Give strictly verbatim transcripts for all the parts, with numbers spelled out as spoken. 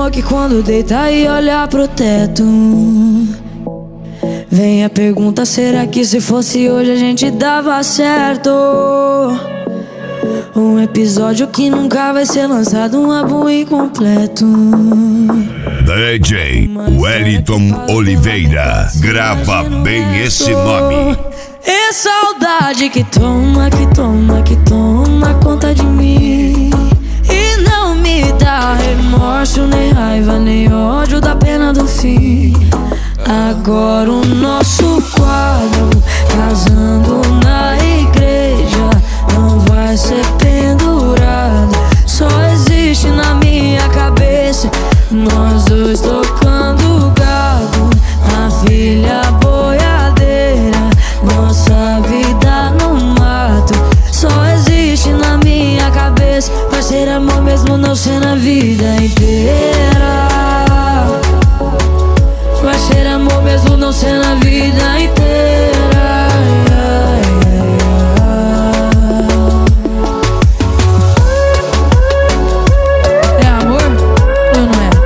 amor que quando deita e olha pro teto, vem a pergunta, será que se fosse hoje a gente dava certo? Um episódio que nunca vai ser lançado, um álbum incompleto. D J Wellington Oliveira, grava bem esse nome. É saudade que toma, que toma, que toma conta de mim, e não me dá remorso, nem raiva, nem ódio da pena do fim. Agora o nosso quadro, casando na igreja, não vai ser pendurado, só existe na minha cabeça. Nós dois tocando gado, a filha boiadeira, nossa vida no mato, só existe na minha cabeça. Vai ser amor mesmo não ser na vida inteira. Vai ser amor mesmo não ser na vida inteira. É amor ou não é?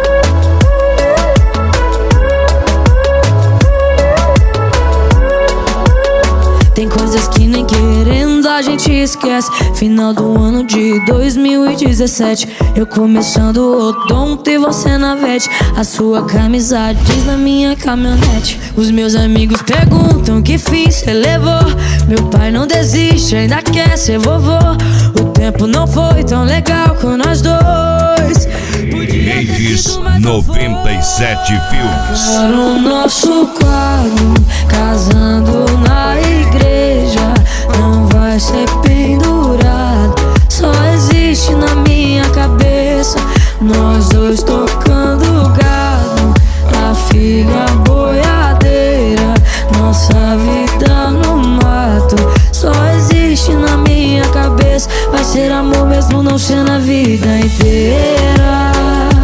Tem coisas que nem querendo a gente esquece. Final do ano de dois mil e dezessete, eu começando o odonto e você na vete. A sua camisa diz na minha caminhonete. Os meus amigos perguntam que fim cê levou. Meu pai não desiste, ainda quer ser vovô. O tempo não foi tão legal com nós dois. Reis noventa e sete Filmes. Agora o nosso quadro, casando na igreja, não vai ser pendurado, só existe na minha cabeça. Nós dois tocando gado, a filha boiadeira, nossa vida no mato, só existe na minha cabeça. Vai ser amor mesmo não ser na vida inteira.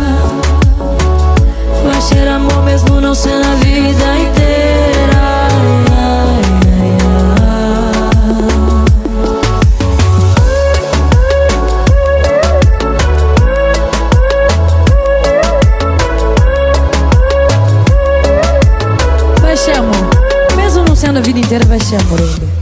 Vai ser amor mesmo não ser na vida inteira. Vai ser amor mesmo não sendo a vida inteira, vai ser amor ainda.